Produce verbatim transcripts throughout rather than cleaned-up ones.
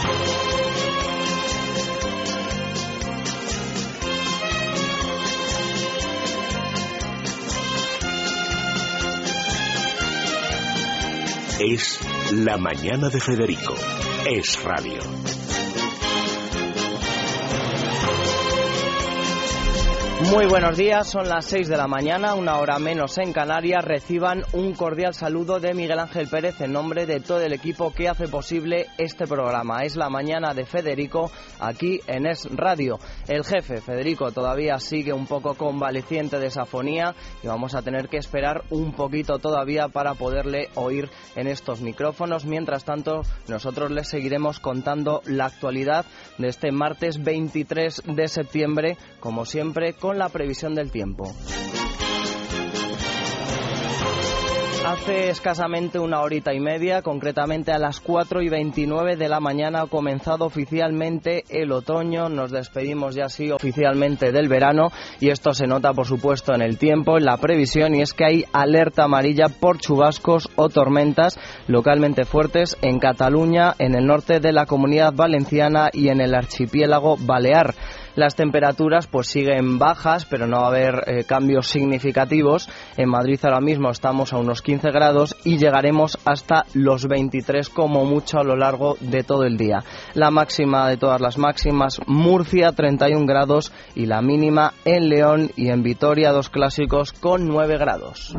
Es La Mañana de Federico. Es radio. Muy buenos días, son las seis de la mañana, una hora menos en Canarias. Reciban un cordial saludo de Miguel Ángel Pérez en nombre de todo el equipo que hace posible este programa. Es La Mañana de Federico, aquí en Es Radio. El jefe, Federico, todavía sigue un poco convaleciente de esa afonía y vamos a tener que esperar un poquito todavía para poderle oír en estos micrófonos. Mientras tanto, nosotros les seguiremos contando la actualidad de este martes veintitrés de septiembre, como siempre, con la previsión del tiempo. Hace escasamente una horita y media, concretamente a las cuatro y veintinueve de la mañana, ha comenzado oficialmente el otoño. Nos despedimos ya así oficialmente del verano y esto se nota, por supuesto, en el tiempo, en la previsión, y es que hay alerta amarilla por chubascos o tormentas localmente fuertes en Cataluña, en el norte de la Comunidad Valenciana y en el archipiélago balear. Las temperaturas pues siguen bajas, pero no va a haber eh, cambios significativos. En Madrid ahora mismo estamos a unos quince grados y llegaremos hasta los veintitrés como mucho a lo largo de todo el día. La máxima de todas las máximas, Murcia treinta y un grados, y la mínima en León y en Vitoria, dos clásicos, con nueve grados.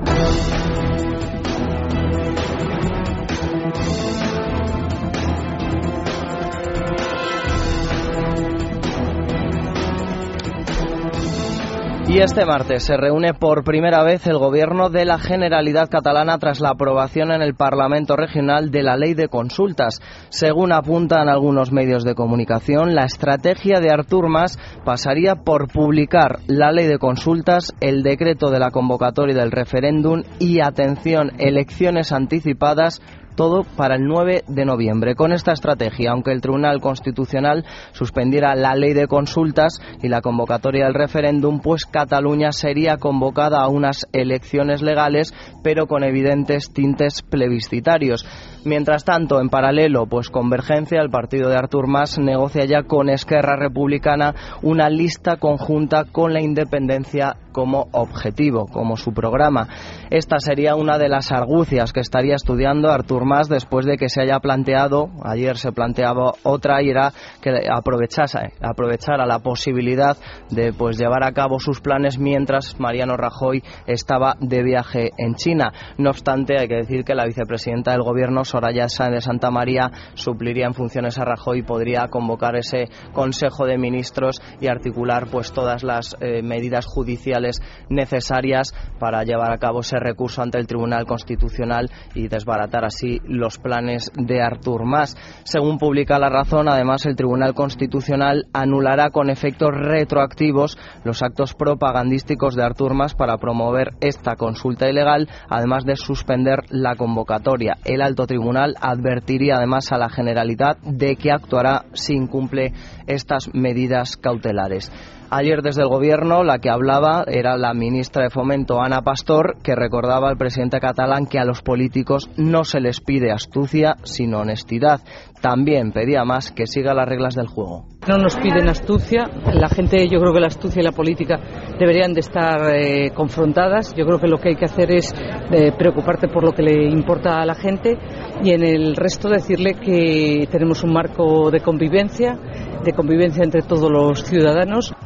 Y este martes se reúne por primera vez el Gobierno de la Generalitat Catalana tras la aprobación en el Parlamento Regional de la Ley de Consultas. Según apuntan algunos medios de comunicación, la estrategia de Artur Mas pasaría por publicar la Ley de Consultas, el decreto de la convocatoria del referéndum y, atención, elecciones anticipadas, todo para el nueve de noviembre. Con esta estrategia, aunque el Tribunal Constitucional suspendiera la ley de consultas y la convocatoria del referéndum, pues Cataluña sería convocada a unas elecciones legales, pero con evidentes tintes plebiscitarios. Mientras tanto, en paralelo, pues Convergencia, el partido de Artur Mas, negocia ya con Esquerra Republicana una lista conjunta con la independencia como objetivo, como su programa. Esta sería una de las argucias que estaría estudiando Artur Mas después de que se haya planteado, ayer se planteaba otra, y era que aprovechase, aprovechara la posibilidad de pues llevar a cabo sus planes mientras Mariano Rajoy estaba de viaje en China. No obstante, hay que decir que la vicepresidenta del Gobierno, Soraya Sáenz de Santamaría, supliría en funciones a Rajoy y podría convocar ese Consejo de Ministros y articular pues todas las eh, medidas judiciales necesarias para llevar a cabo ese recurso ante el Tribunal Constitucional y desbaratar así los planes de Artur Mas. Según publica La Razón, además, el Tribunal Constitucional anulará con efectos retroactivos los actos propagandísticos de Artur Mas para promover esta consulta ilegal, además de suspender la convocatoria. El alto tribunal advertiría además a la Generalitat de que actuará si incumple estas medidas cautelares. Ayer desde el Gobierno la que hablaba era la ministra de Fomento, Ana Pastor, que recordaba al presidente catalán que a los políticos no se les pide astucia, sino honestidad. También pedía más que siga las reglas del juego. No nos piden astucia, la gente, yo creo que la astucia y la política deberían de estar eh, confrontadas. Yo creo que lo que hay que hacer es eh, preocuparte por lo que le importa a la gente, y en el resto decirle que tenemos un marco de convivencia, de convivencia entre todos los ciudadanos.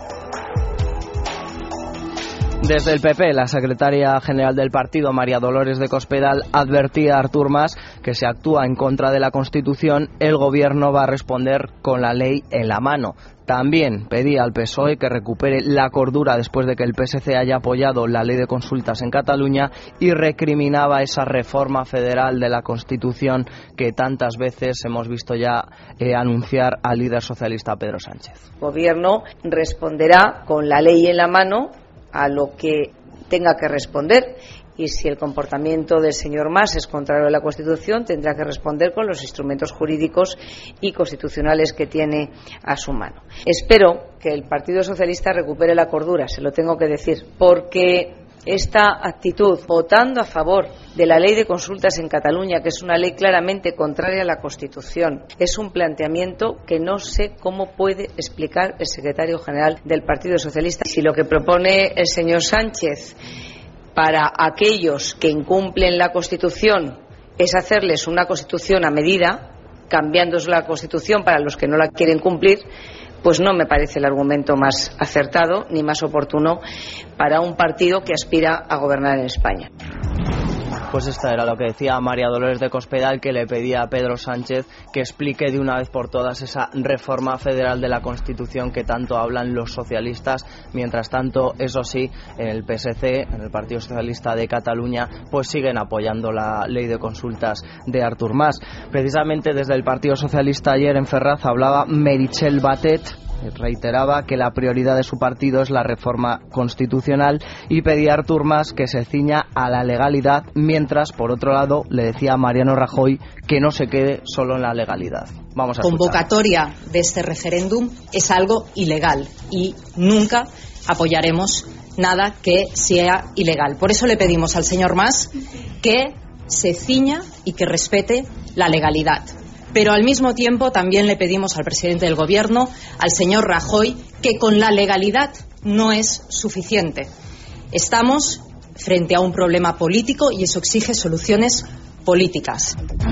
Desde el P P, la secretaria general del partido, María Dolores de Cospedal, advertía a Artur Mas que si actúa en contra de la Constitución, el Gobierno va a responder con la ley en la mano. También pedía al P S O E que recupere la cordura después de que el P S C haya apoyado la ley de consultas en Cataluña, y recriminaba esa reforma federal de la Constitución que tantas veces hemos visto ya eh, anunciar al líder socialista Pedro Sánchez. El Gobierno responderá con la ley en la mano a lo que tenga que responder, y si el comportamiento del señor Mas es contrario a la Constitución, tendrá que responder con los instrumentos jurídicos y constitucionales que tiene a su mano. Espero que el Partido Socialista recupere la cordura, se lo tengo que decir, porque esta actitud votando a favor de la ley de consultas en Cataluña, que es una ley claramente contraria a la Constitución, es un planteamiento que no sé cómo puede explicar el secretario general del Partido Socialista. Si lo que propone el señor Sánchez para aquellos que incumplen la Constitución es hacerles una Constitución a medida, cambiándose la Constitución para los que no la quieren cumplir, pues no me parece el argumento más acertado ni más oportuno para un partido que aspira a gobernar en España. Pues esta era lo que decía María Dolores de Cospedal, que le pedía a Pedro Sánchez que explique de una vez por todas esa reforma federal de la Constitución que tanto hablan los socialistas. Mientras tanto, eso sí, en el P S C, en el Partido Socialista de Cataluña, pues siguen apoyando la ley de consultas de Artur Mas. Precisamente desde el Partido Socialista ayer en Ferraz hablaba Meritxell Batet, reiteraba que la prioridad de su partido es la reforma constitucional y pedía a Artur Mas que se ciña a la legalidad, mientras, por otro lado, le decía a Mariano Rajoy que no se quede solo en la legalidad. Vamos a escuchar. Convocatoria de este referéndum es algo ilegal y nunca apoyaremos nada que sea ilegal. Por eso le pedimos al señor Mas que se ciña y que respete la legalidad. Pero al mismo tiempo también le pedimos al presidente del Gobierno, al señor Rajoy, que con la legalidad no es suficiente. Estamos frente a un problema político y eso exige soluciones políticas.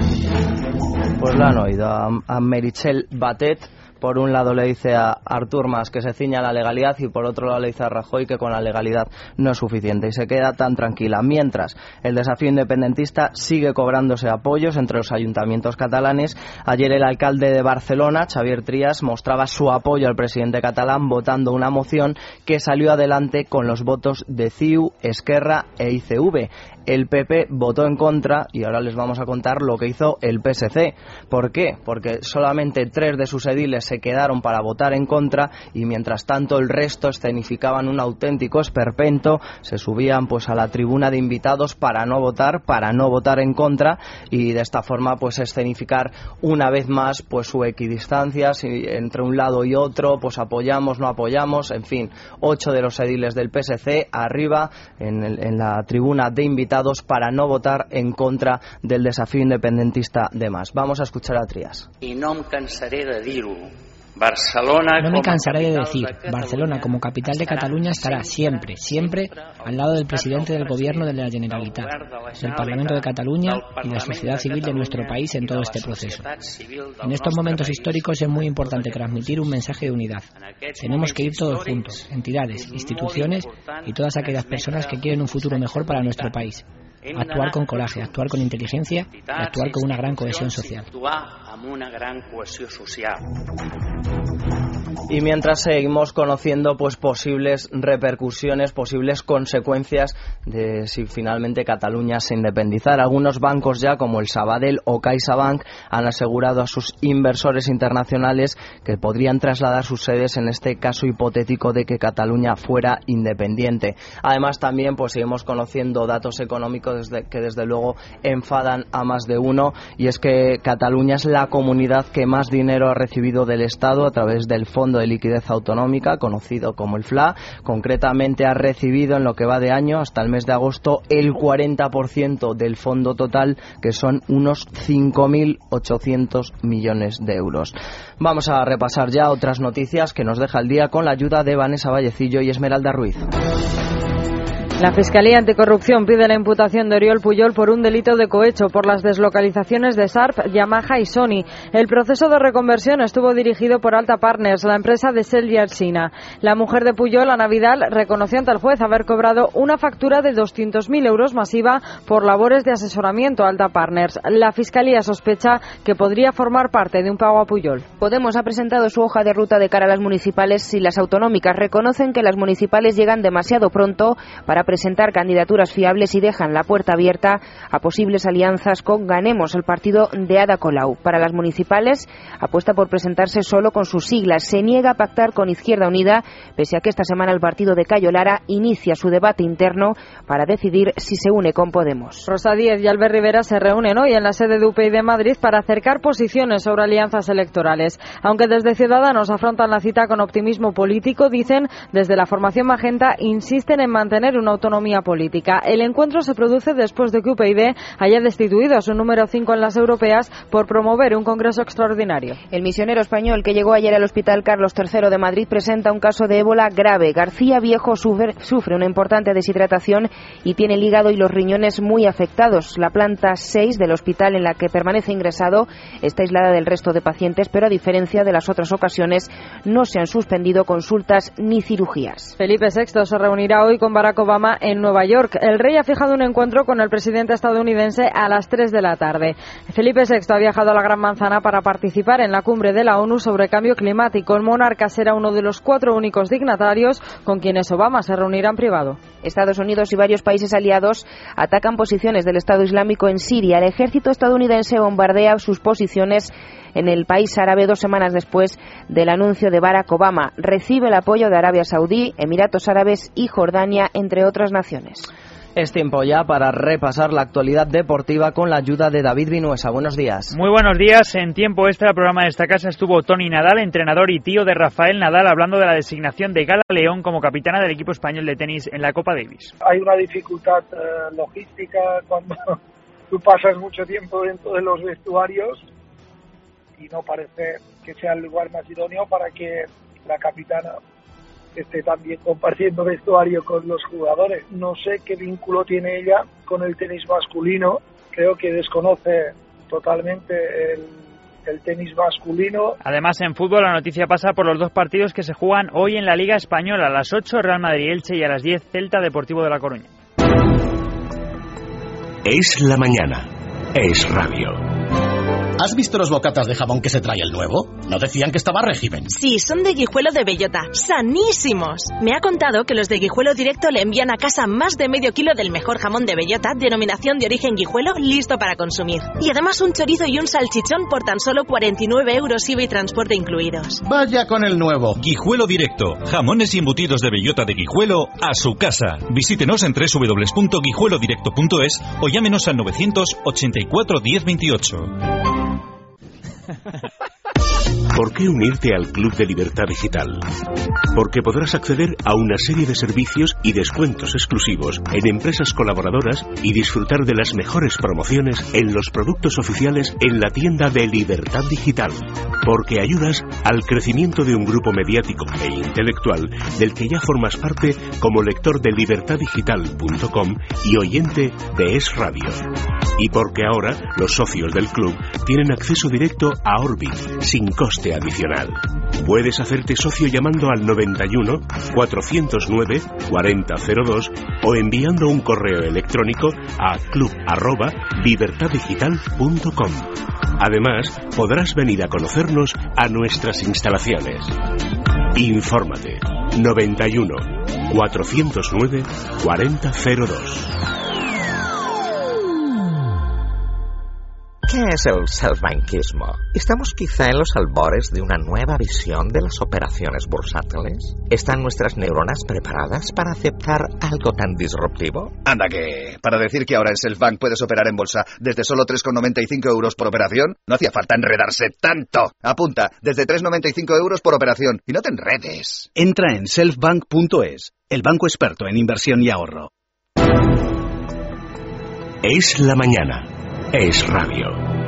Pues la han oído a, a Meritxell Batet. Por un lado le dice a Artur Mas que se ciña a la legalidad y por otro lado le dice a Rajoy que con la legalidad no es suficiente y se queda tan tranquila. Mientras, el desafío independentista sigue cobrándose apoyos entre los ayuntamientos catalanes. Ayer el alcalde de Barcelona, Xavier Trias, mostraba su apoyo al presidente catalán votando una moción que salió adelante con los votos de C I U, Esquerra e I C V. El P P votó en contra y ahora les vamos a contar lo que hizo el P S C. ¿Por qué? Porque solamente tres de sus ediles se quedaron para votar en contra y mientras tanto el resto escenificaban un auténtico esperpento, se subían pues a la tribuna de invitados para no votar, para no votar en contra y de esta forma pues escenificar una vez más pues su equidistancia, si entre un lado y otro pues apoyamos, no apoyamos, en fin, ocho de los ediles del P S C arriba en, el, en la tribuna de invitados para no votar en contra del desafío independentista de Mas. Vamos a escuchar a Trias. Y no me cansaré de dir-ho. Barcelona no me cansaré de decir, Barcelona como capital de Cataluña estará siempre, siempre al lado del presidente del Gobierno de la Generalitat, del Parlamento de Cataluña y de la sociedad civil de nuestro país en todo este proceso. En estos momentos históricos es muy importante transmitir un mensaje de unidad. Tenemos que ir todos juntos, entidades, instituciones y todas aquellas personas que quieren un futuro mejor para nuestro país. Actuar con coraje, actuar con inteligencia y actuar con una gran cohesión social. Y mientras seguimos conociendo pues posibles repercusiones, posibles consecuencias de si finalmente Cataluña se independizara. Algunos bancos ya, como el Sabadell o CaixaBank, han asegurado a sus inversores internacionales que podrían trasladar sus sedes en este caso hipotético de que Cataluña fuera independiente. Además también pues seguimos conociendo datos económicos desde, que desde luego enfadan a más de uno, y es que Cataluña es la comunidad que más dinero ha recibido del Estado a través del Fondo de Liquidez Autonómica, conocido como el F L A. Concretamente ha recibido en lo que va de año hasta el mes de agosto el cuarenta por ciento del fondo total, que son unos cinco mil ochocientos millones de euros. Vamos a repasar ya otras noticias que nos deja el día con la ayuda de Vanessa Vallecillo y Esmeralda Ruiz. La Fiscalía Anticorrupción pide la imputación de Oriol Pujol por un delito de cohecho por las deslocalizaciones de Sharp, Yamaha y Sony. El proceso de reconversión estuvo dirigido por Alta Partners, la empresa de Selya China. La mujer de Pujol, Ana Vidal, reconoció ante el juez haber cobrado una factura de doscientos mil euros masiva por labores de asesoramiento a Alta Partners. La Fiscalía sospecha que podría formar parte de un pago a Pujol. Podemos ha presentado su hoja de ruta de cara a las municipales si las autonómicas reconocen que las municipales llegan demasiado pronto para presentar candidaturas fiables y dejan la puerta abierta a posibles alianzas con Ganemos, el partido de Ada Colau. Para las municipales, apuesta por presentarse solo con sus siglas. Se niega a pactar con Izquierda Unida, pese a que esta semana el partido de Cayo Lara inicia su debate interno para decidir si se une con Podemos. Rosa Díez y Albert Rivera se reúnen hoy en la sede de U P y de Madrid para acercar posiciones sobre alianzas electorales. Aunque desde Ciudadanos afrontan la cita con optimismo político, dicen desde la formación Magenta insisten en mantener una autonomía política. El encuentro se produce después de que U P YD haya destituido a su número cinco en las europeas por promover un congreso extraordinario. El misionero español que llegó ayer al Hospital Carlos tercero de Madrid presenta un caso de ébola grave. García Viejo sufre, sufre una importante deshidratación y tiene el hígado y los riñones muy afectados. La planta seis del hospital en la que permanece ingresado está aislada del resto de pacientes, pero a diferencia de las otras ocasiones no se han suspendido consultas ni cirugías. Felipe sexto se reunirá hoy con Barack Obama en Nueva York. El rey ha fijado un encuentro con el presidente estadounidense a las tres de la tarde. Felipe sexto ha viajado a la Gran Manzana para participar en la cumbre de la ONU sobre cambio climático. El monarca será uno de los cuatro únicos dignatarios con quienes Obama se reunirá en privado. Estados Unidos y varios países aliados atacan posiciones del Estado Islámico en Siria. El ejército estadounidense bombardea sus posiciones en el país árabe dos semanas después del anuncio de Barack Obama. Recibe el apoyo de Arabia Saudí, Emiratos Árabes y Jordania, entre otras naciones. Es tiempo ya para repasar la actualidad deportiva con la ayuda de David Vinuesa. Buenos días. Muy buenos días. En tiempo extra, el programa de esta casa estuvo Tony Nadal, entrenador y tío de Rafael Nadal, hablando de la designación de Gala León como capitana del equipo español de tenis en la Copa Davis. Hay una dificultad eh, logística cuando tú pasas mucho tiempo dentro de los vestuarios y no parece que sea el lugar más idóneo para que la capitana esté también compartiendo vestuario con los jugadores. No sé qué vínculo tiene ella con el tenis masculino. Creo que desconoce totalmente el, el tenis masculino. Además, en fútbol, la noticia pasa por los dos partidos que se juegan hoy en la Liga Española. A las ocho, Real Madrid-Elche, y a las diez, Celta Deportivo de La Coruña. Es la mañana. Es radio. ¿Has visto los bocatas de jamón que se trae el nuevo? ¿No decían que estaba régimen? Sí, son de Guijuelo de bellota. ¡Sanísimos! Me ha contado que los de Guijuelo Directo le envían a casa más de medio kilo del mejor jamón de bellota, denominación de origen Guijuelo, listo para consumir. Y además un chorizo y un salchichón por tan solo cuarenta y nueve euros I V A y transporte incluidos. Vaya con el nuevo. Guijuelo Directo. Jamones y embutidos de bellota de Guijuelo a su casa. Visítenos en doble u doble u doble u punto guijuelo directo punto es o llámenos al novecientos ochenta y cuatro diez veintiocho. ¿Por qué unirte al Club de Libertad Digital? Porque podrás acceder a una serie de servicios y descuentos exclusivos en empresas colaboradoras y disfrutar de las mejores promociones en los productos oficiales en la tienda de Libertad Digital. Porque ayudas al crecimiento de un grupo mediático e intelectual del que ya formas parte como lector de libertad digital punto com y oyente de Es Radio. Y porque ahora los socios del club tienen acceso directo a Orbit sin coste adicional. Puedes hacerte socio llamando al noventa y uno, cuatrocientos nueve, cuarenta cero dos o enviando un correo electrónico a club arroba libertad digital punto com. Además, podrás venir a conocernos a nuestras instalaciones. Infórmate. noventa y uno, cuatrocientos nueve, cuarenta cero dos. ¿Qué es el self-banquismo? ¿Estamos quizá en los albores de una nueva visión de las operaciones bursátiles? ¿Están nuestras neuronas preparadas para aceptar algo tan disruptivo? Anda que, para decir que ahora en Selfbank puedes operar en bolsa desde solo tres con noventa y cinco euros por operación, no hacía falta enredarse tanto. Apunta, desde tres con noventa y cinco euros por operación, y no te enredes. Entra en selfbank punto es, el banco experto en inversión y ahorro. Es la mañana. Es radio.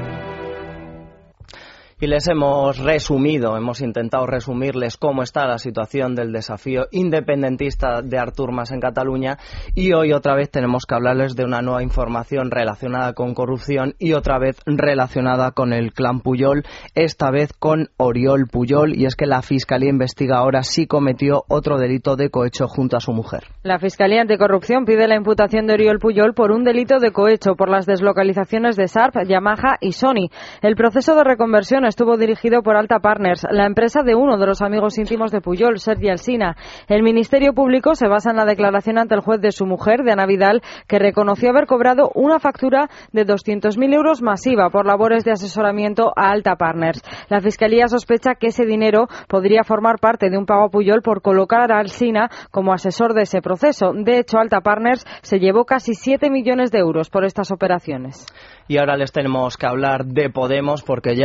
Y les hemos resumido, hemos intentado resumirles cómo está la situación del desafío independentista de Artur Mas en Cataluña, y hoy otra vez tenemos que hablarles de una nueva información relacionada con corrupción y otra vez relacionada con el clan Pujol, esta vez con Oriol Pujol, y es que la Fiscalía investiga ahora si cometió otro delito de cohecho junto a su mujer. La Fiscalía Anticorrupción pide la imputación de Oriol Pujol por un delito de cohecho por las deslocalizaciones de Sharp, Yamaha y Sony. El proceso de reconversión estuvo dirigido por Alta Partners, la empresa de uno de los amigos íntimos de Pujol, Sergi Alsina. El Ministerio Público se basa en la declaración ante el juez de su mujer, de Ana Vidal, que reconoció haber cobrado una factura de doscientos mil euros masiva por labores de asesoramiento a Alta Partners. La Fiscalía sospecha que ese dinero podría formar parte de un pago a Pujol por colocar a Alsina como asesor de ese proceso. De hecho, Alta Partners se llevó casi siete millones de euros por estas operaciones. Y ahora les tenemos que hablar de Podemos, porque ya han diseñado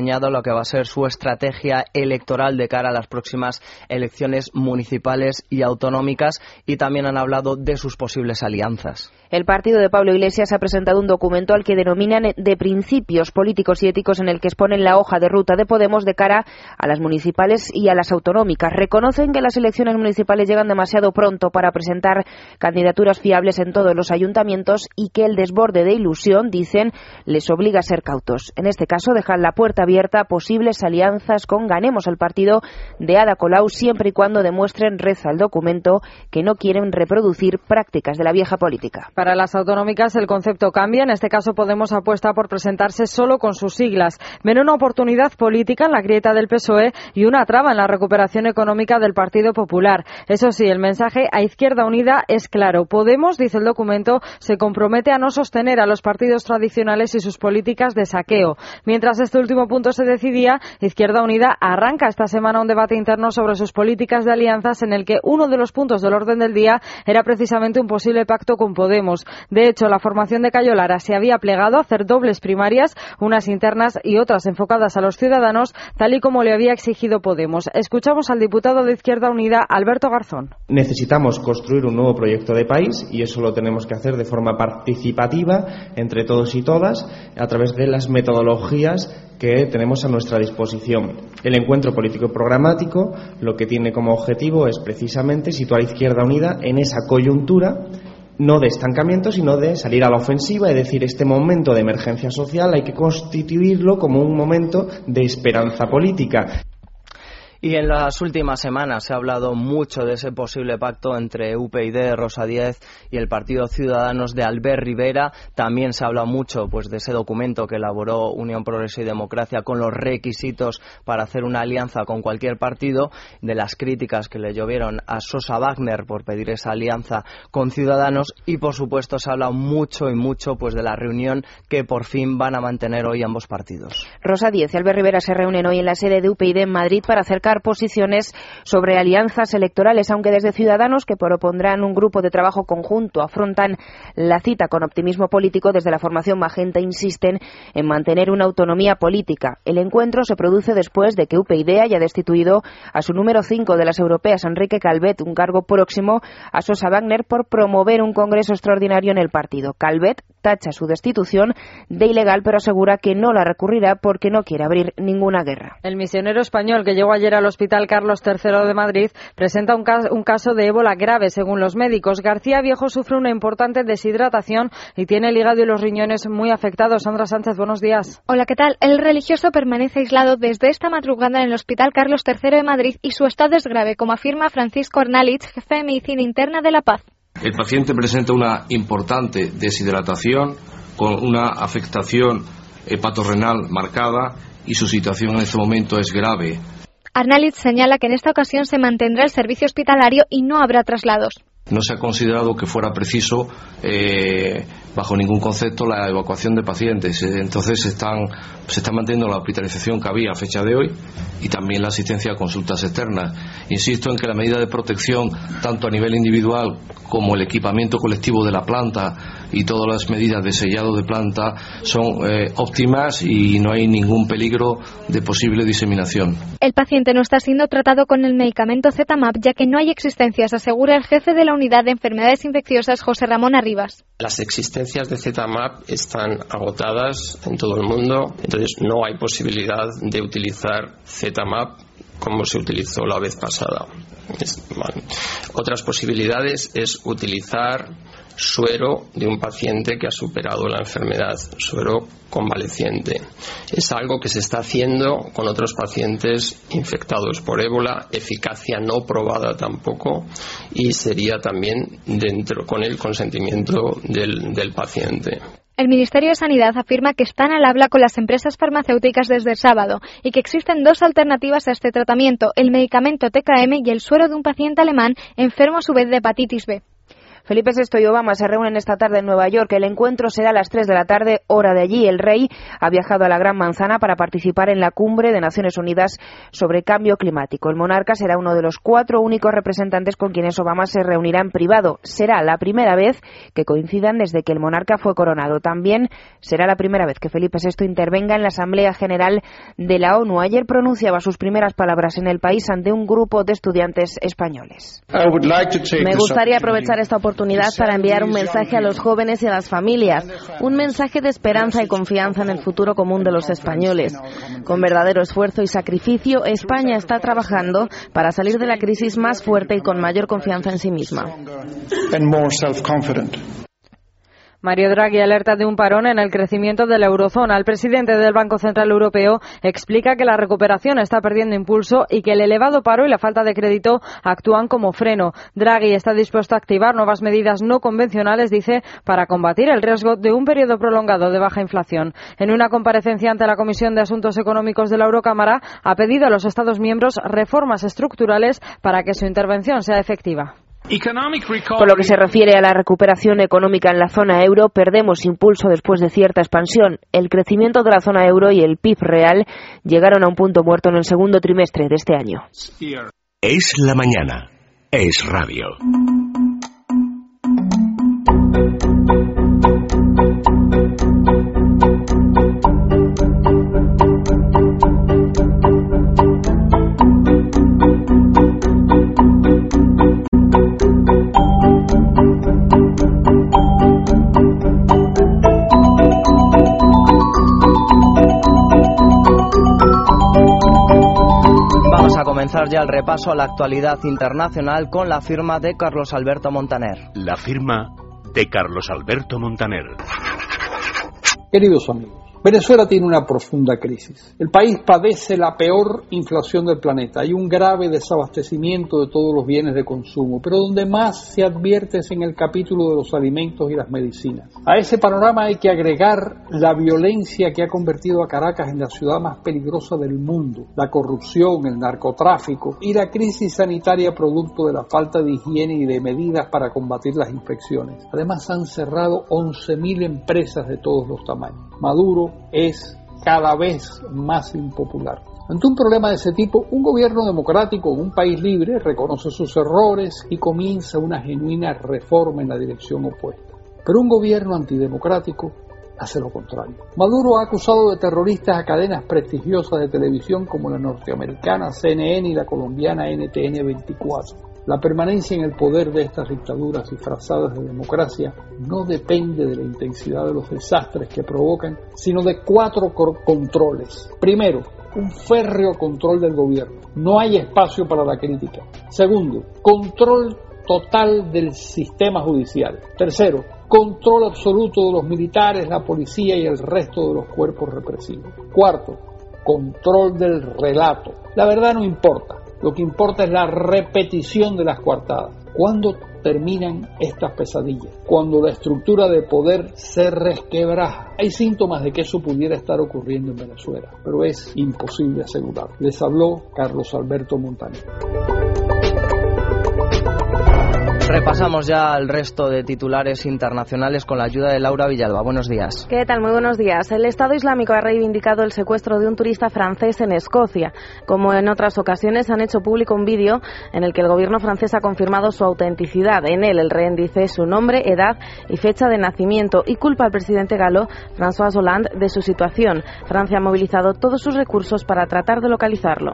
desdeñado lo que va a ser su estrategia electoral de cara a las próximas elecciones municipales y autonómicas, y también han hablado de sus posibles alianzas. El partido de Pablo Iglesias ha presentado un documento al que denominan de principios políticos y éticos, en el que exponen la hoja de ruta de Podemos de cara a las municipales y a las autonómicas. Reconocen que las elecciones municipales llegan demasiado pronto para presentar candidaturas fiables en todos los ayuntamientos y que el desborde de ilusión, dicen, les obliga a ser cautos. En este caso, dejan la puerta abierta a posibles alianzas con Ganemos, el partido de Ada Colau, siempre y cuando demuestren, reza el documento, que no quieren reproducir prácticas de la vieja política. Para las autonómicas el concepto cambia. En este caso Podemos apuesta por presentarse solo con sus siglas. Ven una oportunidad política en la grieta del P S O E y una traba en la recuperación económica del Partido Popular. Eso sí, el mensaje a Izquierda Unida es claro. Podemos, dice el documento, se compromete a no sostener a los partidos tradicionales y sus políticas de saqueo. Mientras este último punto se decidía, Izquierda Unida arranca esta semana un debate interno sobre sus políticas de alianzas, en el que uno de los puntos del orden del día era precisamente un posible pacto con Podemos. De hecho, la formación de Cayo Lara se había plegado a hacer dobles primarias, unas internas y otras enfocadas a los ciudadanos, tal y como le había exigido Podemos. Escuchamos al diputado de Izquierda Unida, Alberto Garzón. Necesitamos construir un nuevo proyecto de país y eso lo tenemos que hacer de forma participativa entre todos y todas, a través de las metodologías que tenemos a nuestra disposición. El encuentro político programático lo que tiene como objetivo es precisamente situar a Izquierda Unida en esa coyuntura, no de estancamiento, sino de salir a la ofensiva, y decir, este momento de emergencia social hay que constituirlo como un momento de esperanza política. Y en las últimas semanas se ha hablado mucho de ese posible pacto entre U P YD, Rosa Díez, y el Partido Ciudadanos de Albert Rivera. También se ha hablado mucho pues de ese documento que elaboró Unión Progreso y Democracia con los requisitos para hacer una alianza con cualquier partido, de las críticas que le llovieron a Sosa Wagner por pedir esa alianza con Ciudadanos, y por supuesto se ha hablado mucho y mucho pues de la reunión que por fin van a mantener hoy ambos partidos. Rosa Díez y Albert Rivera se reúnen hoy en la sede de U P YD en Madrid para acercar posiciones sobre alianzas electorales, aunque desde Ciudadanos, que propondrán un grupo de trabajo conjunto, afrontan la cita con optimismo político. Desde la formación Magenta insisten en mantener una autonomía política. El encuentro se produce después de que U P YD haya destituido a su número cinco de las europeas, Enrique Calvet, un cargo próximo a Sosa Wagner, por promover un congreso extraordinario en el partido. Calvet tacha su destitución de ilegal, pero asegura que no la recurrirá porque no quiere abrir ninguna guerra. El misionero español que llegó ayer al Hospital Carlos tercero de Madrid presenta un caso, un caso de ébola grave, según los médicos. García Viejo sufre una importante deshidratación y tiene el hígado y los riñones muy afectados. Sandra Sánchez, buenos días. Hola, ¿qué tal? El religioso permanece aislado desde esta madrugada en el Hospital Carlos tercero de Madrid y su estado es grave, como afirma Francisco Arnalitz, jefe de Medicina Interna de La Paz. El paciente presenta una importante deshidratación con una afectación hepatorrenal marcada y su situación en este momento es grave. Arnalitz señala que en esta ocasión se mantendrá el servicio hospitalario y no habrá traslados. No se ha considerado que fuera preciso, eh, bajo ningún concepto, la evacuación de pacientes. Entonces se, están, se está manteniendo la hospitalización que había a fecha de hoy y también la asistencia a consultas externas. Insisto en que la medida de protección, tanto a nivel individual como el equipamiento colectivo de la planta y todas las medidas de sellado de planta son eh, óptimas y no hay ningún peligro de posible diseminación. El paciente no está siendo tratado con el medicamento Z-Map, ya que no hay existencias, asegura el jefe de la Unidad de Enfermedades Infecciosas, José Ramón Arribas. Las existencias de Z-Map están agotadas en todo el mundo, entonces no hay posibilidad de utilizar Z-Map como se utilizó la vez pasada. Es, bueno. Otras posibilidades es utilizar suero de un paciente que ha superado la enfermedad, suero convaleciente. Es algo que se está haciendo con otros pacientes infectados por ébola, eficacia no probada tampoco, y sería también dentro con el consentimiento del, del paciente. El Ministerio de Sanidad afirma que están al habla con las empresas farmacéuticas desde el sábado y que existen dos alternativas a este tratamiento, el medicamento T K M y el suero de un paciente alemán enfermo a su vez de hepatitis B. Felipe sexto y Obama se reúnen esta tarde en Nueva York. El encuentro será a las tres de la tarde, hora de allí. El rey ha viajado a la Gran Manzana para participar en la cumbre de Naciones Unidas sobre cambio climático. El monarca será uno de los cuatro únicos representantes con quienes Obama se reunirá en privado. Será la primera vez que coincidan desde que el monarca fue coronado. También será la primera vez que Felipe sexto intervenga en la Asamblea General de la ONU. Ayer pronunciaba sus primeras palabras en el país ante un grupo de estudiantes españoles. Me gustaría aprovechar esta oportunidad para enviar un mensaje a los jóvenes y a las familias, un mensaje de esperanza y confianza en el futuro común de los españoles. Con verdadero esfuerzo y sacrificio, España está trabajando para salir de la crisis más fuerte y con mayor confianza en sí misma. Mario Draghi alerta de un parón en el crecimiento de la eurozona. El presidente del Banco Central Europeo explica que la recuperación está perdiendo impulso y que el elevado paro y la falta de crédito actúan como freno. Draghi está dispuesto a activar nuevas medidas no convencionales, dice, para combatir el riesgo de un periodo prolongado de baja inflación. En una comparecencia ante la Comisión de Asuntos Económicos de la Eurocámara, ha pedido a los Estados miembros reformas estructurales para que su intervención sea efectiva. Por lo que se refiere a la recuperación económica en la zona euro, perdemos impulso después de cierta expansión. El crecimiento de la zona euro y el P I B real llegaron a un punto muerto en el segundo trimestre de este año. Es la mañana. Es radio. Vamos a comenzar ya el repaso a la actualidad internacional con la firma de Carlos Alberto Montaner. La firma de Carlos Alberto Montaner. Queridos amigos, Venezuela tiene una profunda crisis. El país padece la peor inflación del planeta. Hay un grave desabastecimiento de todos los bienes de consumo, pero donde más se advierte es en el capítulo de los alimentos y las medicinas. A ese panorama hay que agregar la violencia que ha convertido a Caracas en la ciudad más peligrosa del mundo, la corrupción, el narcotráfico y la crisis sanitaria producto de la falta de higiene y de medidas para combatir las infecciones. Además, han cerrado once mil empresas de todos los tamaños. Maduro es cada vez más impopular. Ante un problema de ese tipo, un gobierno democrático en un país libre reconoce sus errores y comienza una genuina reforma en la dirección opuesta. Pero un gobierno antidemocrático hace lo contrario. Maduro ha acusado de terroristas a cadenas prestigiosas de televisión como la norteamericana C N N y la colombiana N T N veinticuatro. La permanencia en el poder de estas dictaduras disfrazadas de democracia no depende de la intensidad de los desastres que provocan, sino de cuatro controles. Primero, un férreo control del gobierno. No hay espacio para la crítica. Segundo, control total del sistema judicial. Tercero, control absoluto de los militares, la policía y el resto de los cuerpos represivos. Cuarto, control del relato. La verdad no importa. Lo que importa es la repetición de las coartadas. ¿Cuándo terminan estas pesadillas? Cuando la estructura de poder se resquebraja. Hay síntomas de que eso pudiera estar ocurriendo en Venezuela, pero es imposible asegurarlo. Les habló Carlos Alberto Montaner. Repasamos ya el resto de titulares internacionales con la ayuda de Laura Villalba. Buenos días. ¿Qué tal? Muy buenos días. El Estado Islámico ha reivindicado el secuestro de un turista francés en Escocia. Como en otras ocasiones, han hecho público un vídeo en el que el gobierno francés ha confirmado su autenticidad. En él, el rehén dice su nombre, edad y fecha de nacimiento y culpa al presidente galo, François Hollande, de su situación. Francia ha movilizado todos sus recursos para tratar de localizarlo.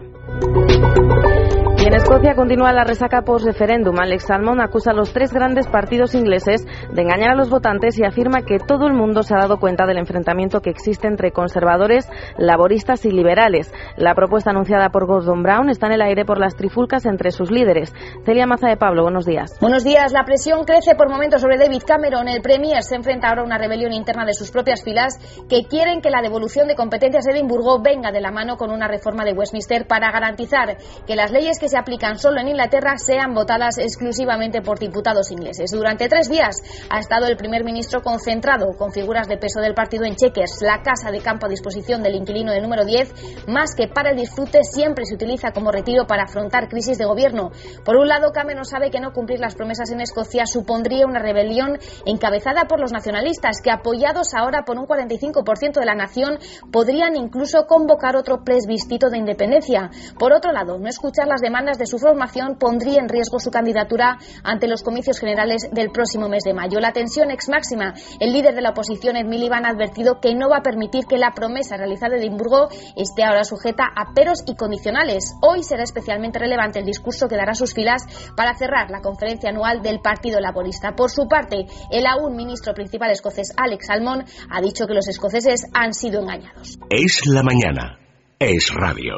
Y en Escocia continúa la resaca post-referéndum. Alex Salmond acusa a los tres grandes partidos ingleses de engañar a los votantes y afirma que todo el mundo se ha dado cuenta del enfrentamiento que existe entre conservadores, laboristas y liberales. La propuesta anunciada por Gordon Brown está en el aire por las trifulcas entre sus líderes. Celia Maza de Pablo, buenos días. Buenos días. La presión crece por momentos sobre David Cameron. El Premier se enfrenta ahora a una rebelión interna de sus propias filas que quieren que la devolución de competencias de Edimburgo venga de la mano con una reforma de Westminster para garantizar que las leyes que se se aplican solo en Inglaterra sean votadas exclusivamente por diputados ingleses. Durante tres días ha estado el primer ministro concentrado con figuras de peso del partido en Chequers, la casa de campo a disposición del inquilino del número diez, más que para el disfrute siempre se utiliza como retiro para afrontar crisis de gobierno. Por un lado, Cameron sabe que no cumplir las promesas en Escocia supondría una rebelión encabezada por los nacionalistas, que apoyados ahora por un cuarenta y cinco por ciento de la nación podrían incluso convocar otro plebiscito de independencia. Por otro lado, no escuchar las demandas de su formación pondría en riesgo su candidatura ante los comicios generales del próximo mes de mayo. La tensión ex máxima. El líder de la oposición, Ed Miliband, ha advertido que no va a permitir que la promesa realizada en Edimburgo esté ahora sujeta a peros y condicionales. Hoy será especialmente relevante el discurso que dará a sus filas para cerrar la conferencia anual del Partido Laborista. Por su parte, el aún ministro principal escocés, Alex Salmond, ha dicho que los escoceses han sido engañados. Es la mañana. Es radio.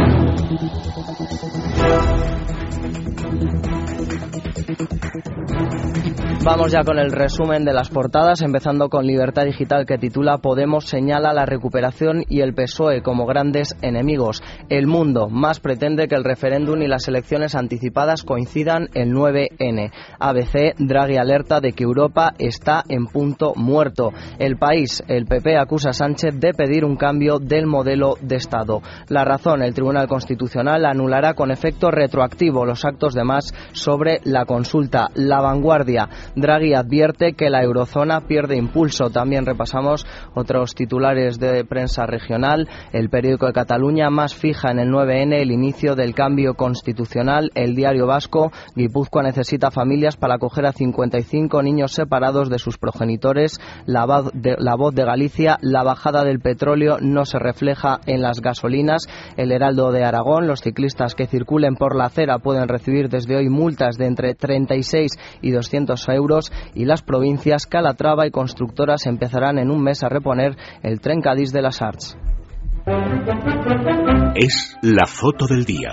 Vamos ya con el resumen de las portadas, empezando con Libertad Digital, que titula Podemos señala la recuperación y el P S O E como grandes enemigos. El Mundo más pretende que el referéndum y las elecciones anticipadas coincidan el nueve ene. A B C, Draghi alerta de que Europa está en punto muerto. El País, el P P acusa a Sánchez de pedir un cambio del modelo de Estado. La Razón, el Tribunal Constitucional anulará con efecto retroactivo los actos de Mas sobre la consulta. La Vanguardia, Draghi advierte que la eurozona pierde impulso. También repasamos otros titulares de prensa regional. El Periódico de Cataluña más fija en el nueve ene el inicio del cambio constitucional. El Diario Vasco, Guipúzcoa necesita familias para acoger a cincuenta y cinco niños separados de sus progenitores. La voz de, la voz de Galicia, la bajada del petróleo no se refleja en las gasolinas. El Heraldo de Aragón, los ciclistas que circulen por la acera pueden recibir desde hoy multas de entre treinta y seis y doscientos euros. Y las provincias Calatrava y constructoras empezarán en un mes a reponer el tren Cadís de las Arts. Es la foto del día.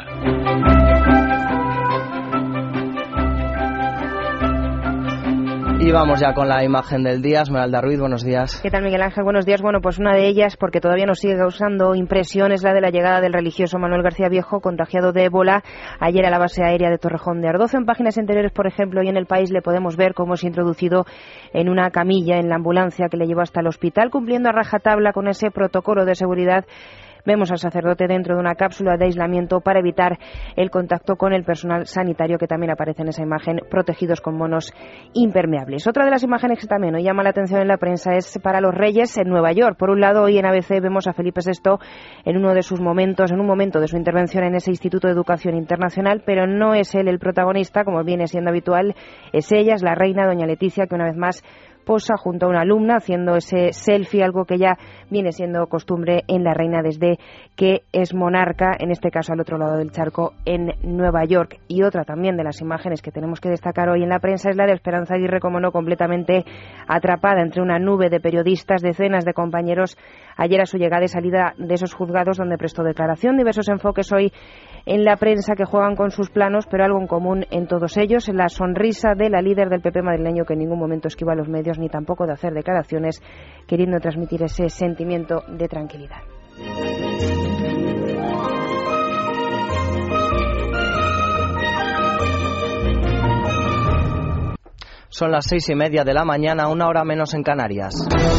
Y vamos ya con la imagen del día. Esmeralda Ruiz, buenos días. ¿Qué tal, Miguel Ángel? Buenos días. Bueno, pues una de ellas, porque todavía nos sigue causando impresión, es la de la llegada del religioso Manuel García Viejo, contagiado de ébola, ayer a la base aérea de Torrejón de Ardoz. En páginas anteriores, por ejemplo, y en El País le podemos ver cómo es introducido en una camilla en la ambulancia que le llevó hasta el hospital, cumpliendo a rajatabla con ese protocolo de seguridad. Vemos al sacerdote dentro de una cápsula de aislamiento para evitar el contacto con el personal sanitario, que también aparece en esa imagen, protegidos con monos impermeables. Otra de las imágenes que también hoy llama la atención en la prensa es para los Reyes en Nueva York. Por un lado, hoy en A B C vemos a Felipe sexto en uno de sus momentos, en un momento de su intervención en ese Instituto de Educación Internacional, pero no es él el protagonista, como viene siendo habitual, es ella, es la reina, doña Leticia, que una vez más posa junto a una alumna haciendo ese selfie, algo que ya viene siendo costumbre en la reina desde que es monarca, en este caso al otro lado del charco, en Nueva York. Y otra también de las imágenes que tenemos que destacar hoy en la prensa es la de Esperanza Aguirre, como no, completamente atrapada entre una nube de periodistas, decenas de compañeros, ayer a su llegada y salida de esos juzgados donde prestó declaración. Diversos enfoques hoy en la prensa que juegan con sus planos, pero algo en común en todos ellos: la sonrisa de la líder del P P madrileño, que en ningún momento esquiva a los medios ni tampoco de hacer declaraciones, queriendo transmitir ese sentimiento de tranquilidad. Son las seis y media de la mañana, una hora menos en Canarias.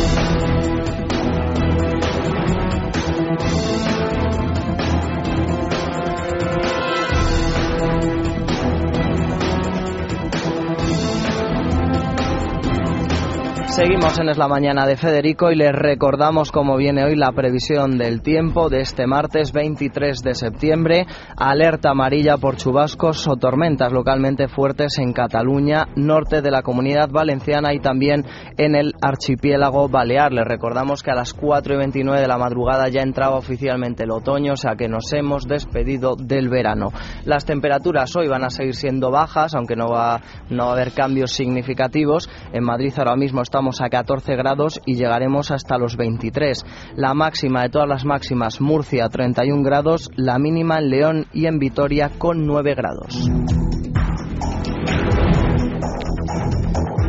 Seguimos en Es la Mañana de Federico y les recordamos cómo viene hoy la previsión del tiempo de este martes veintitrés de septiembre. Alerta amarilla por chubascos o tormentas localmente fuertes en Cataluña, norte de la Comunidad Valenciana y también en el archipiélago balear. Les recordamos que a las cuatro y veintinueve de la madrugada ya entraba oficialmente el otoño, o sea que nos hemos despedido del verano. Las temperaturas hoy van a seguir siendo bajas, aunque no va, no va a haber cambios significativos. En Madrid ahora mismo estamos a catorce grados y llegaremos hasta los veintitrés. La máxima de todas las máximas, Murcia treinta y un grados, la mínima en León y en Vitoria con nueve grados.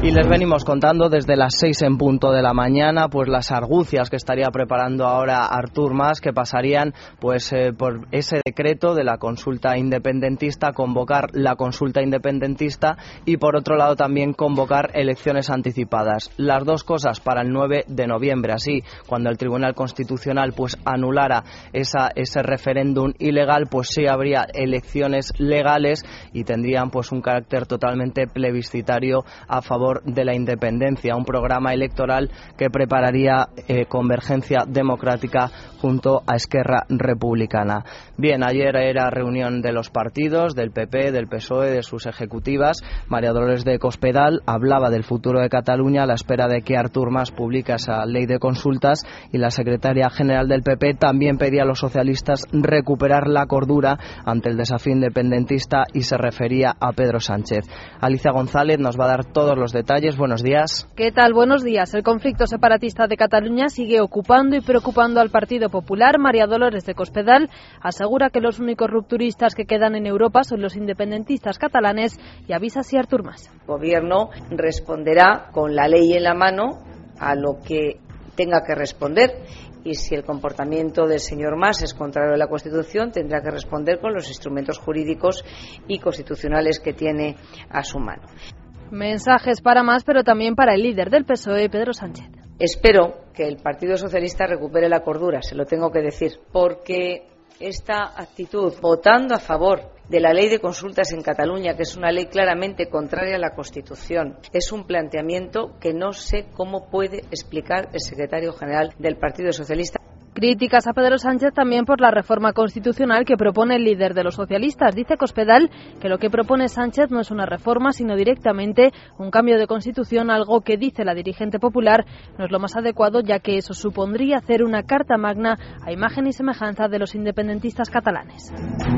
Y les venimos contando desde las seis en punto de la mañana pues las argucias que estaría preparando ahora Artur Mas, que pasarían pues eh, por ese decreto de la consulta independentista, convocar la consulta independentista y por otro lado también convocar elecciones anticipadas. Las dos cosas para el nueve de noviembre, así cuando el Tribunal Constitucional pues anulara esa, ese referéndum ilegal, pues sí habría elecciones legales y tendrían pues un carácter totalmente plebiscitario a favor de la independencia, un programa electoral que prepararía eh, Convergencia Democrática junto a Esquerra Republicana. Bien, ayer era reunión de los partidos, del P P, del P S O E, de sus ejecutivas. María Dolores de Cospedal hablaba del futuro de Cataluña a la espera de que Artur Mas publique esa ley de consultas, y la secretaria general del P P también pedía a los socialistas recuperar la cordura ante el desafío independentista y se refería a Pedro Sánchez. Alicia González nos va a dar todos los detalles. Buenos días. ¿Qué tal? Buenos días. El conflicto separatista de Cataluña sigue ocupando y preocupando al Partido Popular. María Dolores de Cospedal asegura que los únicos rupturistas que quedan en Europa son los independentistas catalanes y avisa así a Artur Mas. El Gobierno responderá con la ley en la mano a lo que tenga que responder, y si el comportamiento del señor Mas es contrario a la Constitución, tendrá que responder con los instrumentos jurídicos y constitucionales que tiene a su mano. Mensajes para Mas, pero también para el líder del P S O E, Pedro Sánchez. Espero que el Partido Socialista recupere la cordura, se lo tengo que decir, porque esta actitud, votando a favor de la ley de consultas en Cataluña, que es una ley claramente contraria a la Constitución, es un planteamiento que no sé cómo puede explicar el secretario general del Partido Socialista. Críticas a Pedro Sánchez también por la reforma constitucional que propone el líder de los socialistas. Dice Cospedal que lo que propone Sánchez no es una reforma, sino directamente un cambio de constitución, algo que, dice la dirigente popular, no es lo más adecuado, ya que eso supondría hacer una carta magna a imagen y semejanza de los independentistas catalanes.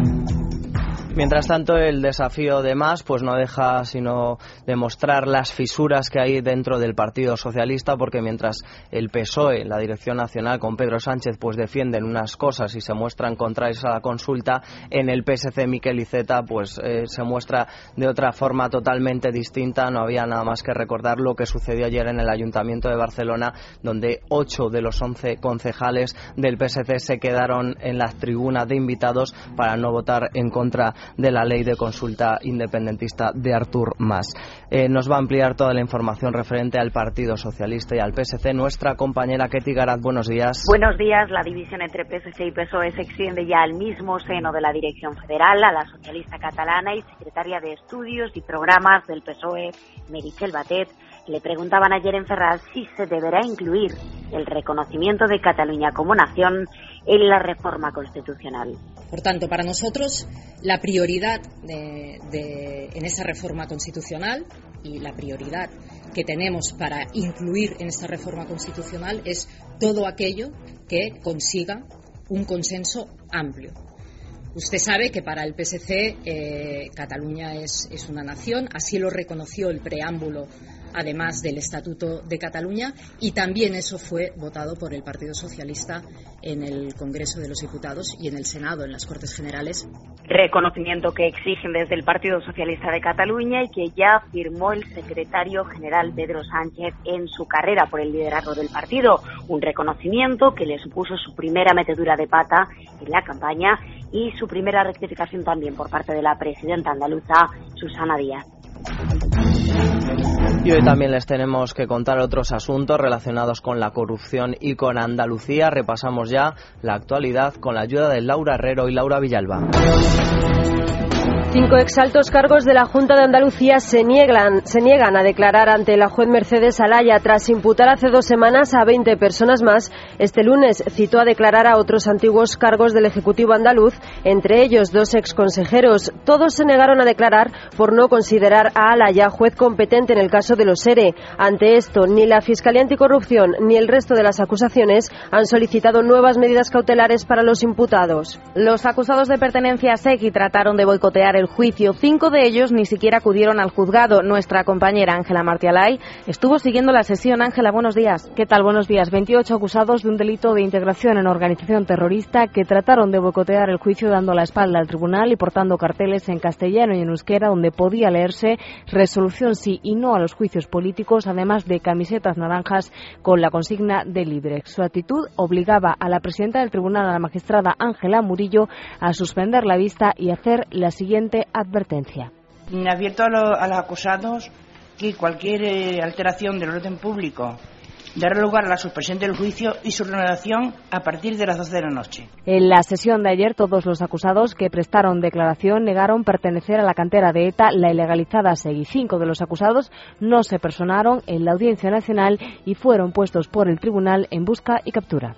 Mientras tanto, el desafío de Mas pues no deja sino demostrar las fisuras que hay dentro del Partido Socialista, porque mientras el P S O E, la Dirección Nacional con Pedro Sánchez, pues defienden unas cosas y se muestran contrarios a la consulta, en el P S C Miquel Iceta pues eh, se muestra de otra forma totalmente distinta. No había nada más que recordar lo que sucedió ayer en el Ayuntamiento de Barcelona, donde ocho de los once concejales del P S C se quedaron en la tribuna de invitados para no votar en contra de la ley de consulta independentista de Artur Mas. Eh, nos va a ampliar toda la información referente al Partido Socialista y al P S C nuestra compañera Ketty Garat. Buenos días. Buenos días. La división entre P S C y P S O E se extiende ya al mismo seno de la Dirección Federal. A la socialista catalana y secretaria de Estudios y Programas del P S O E, Meritxell Batet, le preguntaban ayer en Ferraz si se deberá incluir el reconocimiento de Cataluña como nación en la reforma constitucional. Por tanto, para nosotros, la prioridad de, de, en esa reforma constitucional y la prioridad que tenemos para incluir en esta reforma constitucional es todo aquello que consiga un consenso amplio. Usted sabe que para el P S C eh, Cataluña es, es una nación, así lo reconoció el preámbulo, además del Estatuto de Cataluña, y también eso fue votado por el Partido Socialista en el Congreso de los Diputados y en el Senado, en las Cortes Generales. Reconocimiento que exigen desde el Partido Socialista de Cataluña y que ya firmó el secretario general Pedro Sánchez en su carrera por el liderazgo del partido. Un reconocimiento que le supuso su primera metedura de pata en la campaña y su primera rectificación también por parte de la presidenta andaluza, Susana Díaz. Y hoy también les tenemos que contar otros asuntos relacionados con la corrupción y con Andalucía. Repasamos ya la actualidad con la ayuda de Laura Herrero y Laura Villalba. Cinco exaltos cargos de la Junta de Andalucía se niegan, se niegan a declarar ante la juez Mercedes Alaya tras imputar hace dos semanas a veinte personas más. Este lunes citó a declarar a otros antiguos cargos del Ejecutivo andaluz, entre ellos dos exconsejeros. Todos se negaron a declarar por no considerar a Alaya juez competente en el caso de los ERE. Ante esto, ni la Fiscalía Anticorrupción ni el resto de las acusaciones han solicitado nuevas medidas cautelares para los imputados. Los acusados de pertenencia a Seguí trataron de boicotear el el juicio. Cinco de ellos ni siquiera acudieron al juzgado. Nuestra compañera Ángela Martialay estuvo siguiendo la sesión. Ángela, buenos días. ¿Qué tal? Buenos días. veintiocho acusados de un delito de integración en organización terrorista que trataron de boicotear el juicio dando la espalda al tribunal y portando carteles en castellano y en euskera donde podía leerse resolución sí y no a los juicios políticos, además de camisetas naranjas con la consigna de libre. Su actitud obligaba a la presidenta del tribunal, a la magistrada Ángela Murillo, a suspender la vista y hacer la siguiente advertencia. Advierto a, lo, a los acusados que cualquier eh, alteración del orden público dará lugar a la suspensión del juicio y su renovación a partir de las doce de la noche. En la sesión de ayer, todos los acusados que prestaron declaración negaron pertenecer a la cantera de ETA, la ilegalizada SEGI. Cinco de los acusados no se personaron en la Audiencia Nacional y fueron puestos por el tribunal en busca y captura.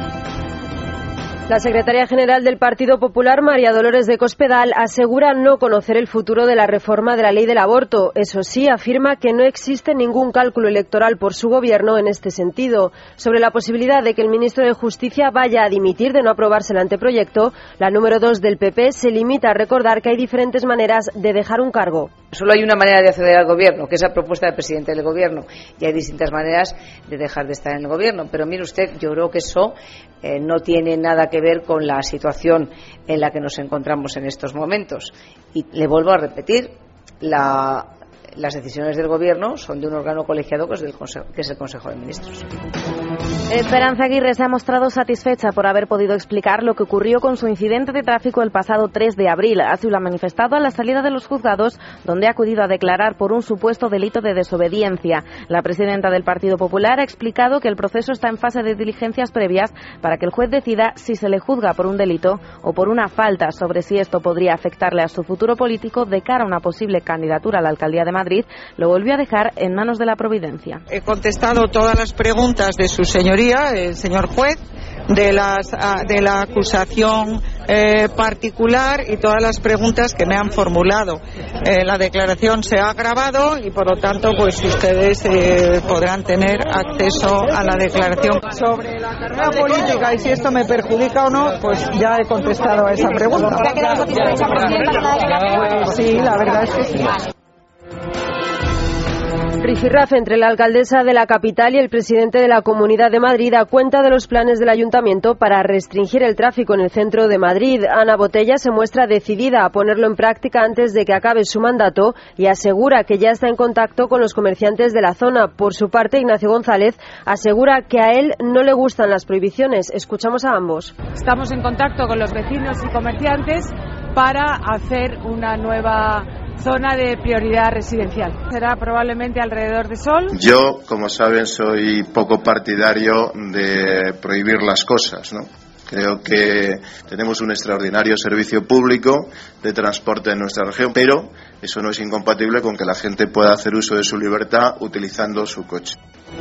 La secretaria general del Partido Popular, María Dolores de Cospedal, asegura no conocer el futuro de la reforma de la ley del aborto. Eso sí, afirma que no existe ningún cálculo electoral por su gobierno en este sentido. Sobre la posibilidad de que el ministro de Justicia vaya a dimitir de no aprobarse el anteproyecto, la número dos del P P se limita a recordar que hay diferentes maneras de dejar un cargo. Solo hay una manera de acceder al gobierno, que es a propuesta del presidente del gobierno, y hay distintas maneras de dejar de estar en el gobierno. Pero mire usted, yo creo que eso eh, no tiene nada que ver con la situación en la que nos encontramos en estos momentos. Y le vuelvo a repetir, la, las decisiones del gobierno son de un órgano colegiado que es, del Consejo, que es el Consejo de Ministros. Esperanza Aguirre se ha mostrado satisfecha por haber podido explicar lo que ocurrió con su incidente de tráfico el pasado tres de abril. Así lo ha manifestado a la salida de los juzgados, donde ha acudido a declarar por un supuesto delito de desobediencia. La presidenta del Partido Popular ha explicado que el proceso está en fase de diligencias previas para que el juez decida si se le juzga por un delito o por una falta. Sobre si esto podría afectarle a su futuro político de cara a una posible candidatura a la alcaldía de Madrid, lo volvió a dejar en manos de la providencia. He contestado todas las preguntas de su señoría, el señor juez, de, las, de la acusación eh, particular y todas las preguntas que me han formulado. Eh, la declaración se ha grabado y por lo tanto pues ustedes eh, podrán tener acceso a la declaración. Sobre la carrera política y si esto me perjudica o no, pues ya he contestado a esa pregunta. ¿Se ha quedado satisfecha, presidenta, con la declaración? Pues sí, la verdad es que sí. Rifirrafe entre la alcaldesa de la capital y el presidente de la Comunidad de Madrid a cuenta de los planes del ayuntamiento para restringir el tráfico en el centro de Madrid. Ana Botella se muestra decidida a ponerlo en práctica antes de que acabe su mandato y asegura que ya está en contacto con los comerciantes de la zona. Por su parte, Ignacio González asegura que a él no le gustan las prohibiciones. Escuchamos a ambos. Estamos en contacto con los vecinos y comerciantes para hacer una nueva zona de prioridad residencial. Será probablemente alrededor de Sol. Yo, como saben, soy poco partidario de prohibir las cosas, ¿no? Creo que tenemos un extraordinario servicio público de transporte en nuestra región, pero eso no es incompatible con que la gente pueda hacer uso de su libertad utilizando su coche.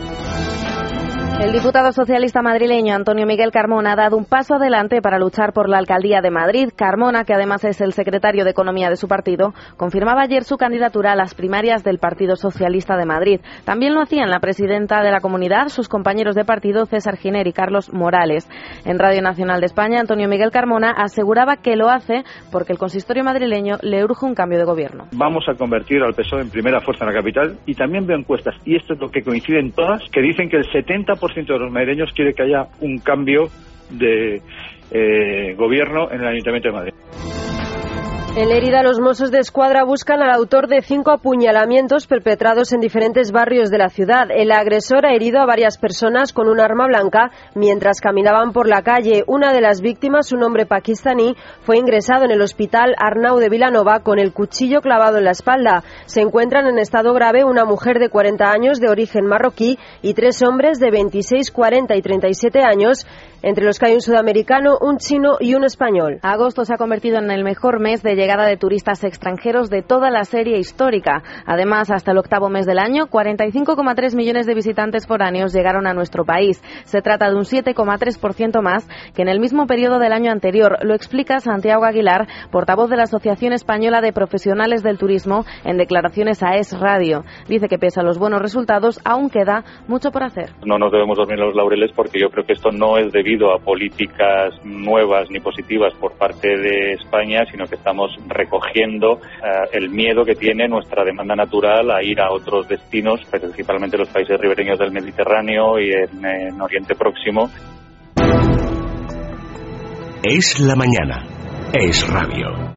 El diputado socialista madrileño Antonio Miguel Carmona ha dado un paso adelante para luchar por la alcaldía de Madrid. Carmona, que además es el secretario de Economía de su partido, confirmaba ayer su candidatura a las primarias del Partido Socialista de Madrid. También lo hacían la presidenta de la comunidad, sus compañeros de partido César Giner y Carlos Morales. En Radio Nacional de España, Antonio Miguel Carmona aseguraba que lo hace porque el consistorio madrileño le urge un cambio de gobierno. Vamos a convertir al P S O E en primera fuerza en la capital y también veo encuestas, y esto es lo que coinciden todas, que dicen que el setenta por ciento de los madrileños quiere que haya un cambio de eh, gobierno en el Ayuntamiento de Madrid. En Lérida, los Mossos de Escuadra buscan al autor de cinco apuñalamientos perpetrados en diferentes barrios de la ciudad. El agresor ha herido a varias personas con un arma blanca mientras caminaban por la calle. Una de las víctimas, un hombre pakistaní, fue ingresado en el hospital Arnau de Vilanova con el cuchillo clavado en la espalda. Se encuentran en estado grave una mujer de cuarenta años de origen marroquí y tres hombres de veintiséis, cuarenta y treinta y siete años, entre los que hay un sudamericano, un chino y un español. Agosto se ha convertido en el mejor mes de llegada de turistas extranjeros de toda la serie histórica. Además, hasta el octavo mes del año, cuarenta y cinco coma tres millones de visitantes foráneos llegaron a nuestro país. Se trata de un siete coma tres por ciento más que en el mismo periodo del año anterior. Lo explica Santiago Aguilar, portavoz de la Asociación Española de Profesionales del Turismo, en declaraciones a Es Radio. Dice que pese a los buenos resultados, aún queda mucho por hacer. No nos debemos dormir los laureles porque yo creo que esto no es debido a políticas nuevas ni positivas por parte de España, sino que estamos recogiendo uh, el miedo que tiene nuestra demanda natural a ir a otros destinos, principalmente los países ribereños del Mediterráneo y en, en Oriente Próximo. Es la mañana. Es radio.